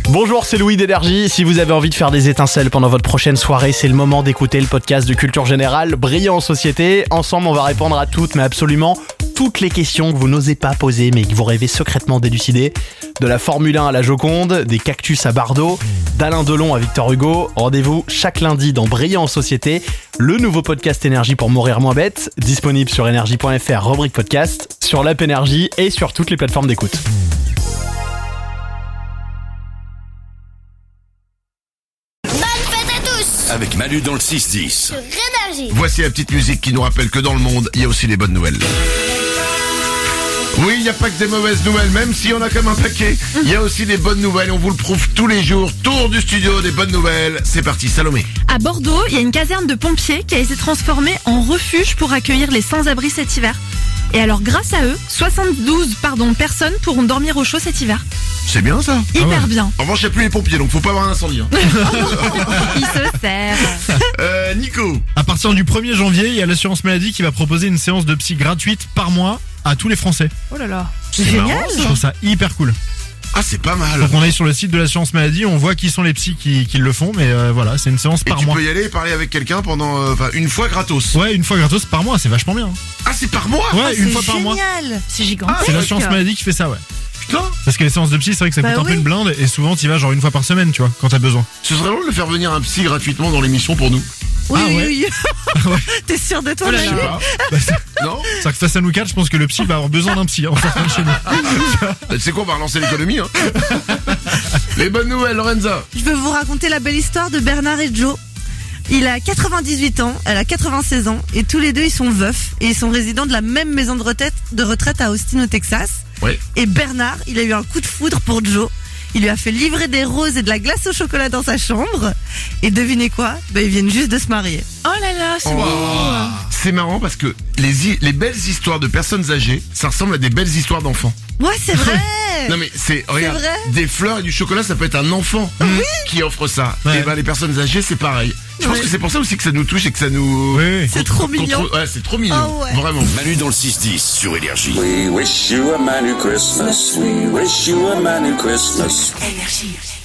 Bonjour, c'est Louis d'Énergie. Si vous avez envie de faire des étincelles pendant votre prochaine soirée, c'est le moment d'écouter le podcast de Culture Générale, Brillant en Société. Ensemble, on va répondre à toutes, mais absolument toutes les questions que vous n'osez pas poser, mais que vous rêvez secrètement d'élucider. De la Formule 1 à la Joconde, des cactus à Bardot, d'Alain Delon à Victor Hugo. Rendez-vous chaque lundi dans Brillant en Société, le nouveau podcast Énergie pour mourir moins bête, disponible sur énergie.fr, rubrique podcast, sur l'app Énergie et sur toutes les plateformes d'écoute. Avec Manu dans le 6-10. Sur Énergie. Voici la petite musique qui nous rappelle que dans le monde, il y a aussi les bonnes nouvelles. Oui, il n'y a pas que des mauvaises nouvelles, même si on a comme un paquet. Il y a aussi des bonnes nouvelles, on vous le prouve tous les jours. Tour du studio des bonnes nouvelles. C'est parti, Salomé. À Bordeaux, il y a une caserne de pompiers qui a été transformée en refuge pour accueillir les sans-abri cet hiver. Et alors, grâce à eux, 72 personnes pourront dormir au chaud cet hiver. C'est bien ça. Hyper bien. En revanche, il n'y a plus les pompiers, donc faut pas avoir un incendie. Il se sert. Nico. À partir du 1er janvier, il y a l'assurance maladie qui va proposer une séance de psy gratuite par mois à tous les Français. Oh là là. C'est Génial. marrant, Je trouve ça hyper cool. Ah, c'est pas mal. Donc on est sur le site de l'assurance maladie, on voit qui sont les psys qui le font, mais voilà, c'est une séance Et par tu mois. peux y aller et parler avec quelqu'un pendant une fois gratos. Ouais, une fois gratos par mois, c'est vachement bien. Ah, c'est par mois. Ouais, une fois par mois. Génial. C'est gigantesque. C'est l'assurance maladie qui fait ça, ouais. Putain, Parce que les séances de psy, c'est vrai que ça Bah coûte un peu oui. une blinde, et souvent t'y vas genre une fois par semaine, tu vois, quand t'as besoin. ce serait drôle de faire venir un psy gratuitement dans l'émission pour nous. Oui, Ah ouais. oui. Ouais. T'es sûr de toi, Je sais Manu? pas. Bah, Non. c'est vrai que face à nous quatre, je pense que le psy va avoir besoin d'un psy en sortant de chez nous. C'est quoi, on va relancer l'économie, hein. Les bonnes nouvelles, Lorenza. Je veux vous raconter la belle histoire de Bernard et Joe. Il a 98 ans, elle a 96 ans, et tous les deux ils sont veufs, et ils sont résidents de la même maison de retraite à Austin au Texas. Ouais. Et Bernard, il a eu un coup de foudre pour Joe. Il lui a fait livrer des roses et de la glace au chocolat dans sa chambre. Et devinez quoi? Ils viennent juste de se marier. Oh là là, c'est beau. C'est marrant parce que les belles histoires de personnes âgées, ça ressemble à des belles histoires d'enfants. Ouais, c'est vrai. Non mais regarde, vrai des fleurs et du chocolat, ça peut être un enfant qui offre ça. Ouais. Et ben les personnes âgées, c'est pareil. Je pense que c'est pour ça aussi que ça nous touche et que ça nous... Oui, oui. C'est trop mignon. Ouais, c'est trop mignon. Ah ouais. Vraiment. Manu dans le 6-10 sur Énergie. We wish you a Merry Christmas. We wish you a Merry Christmas. Énergie.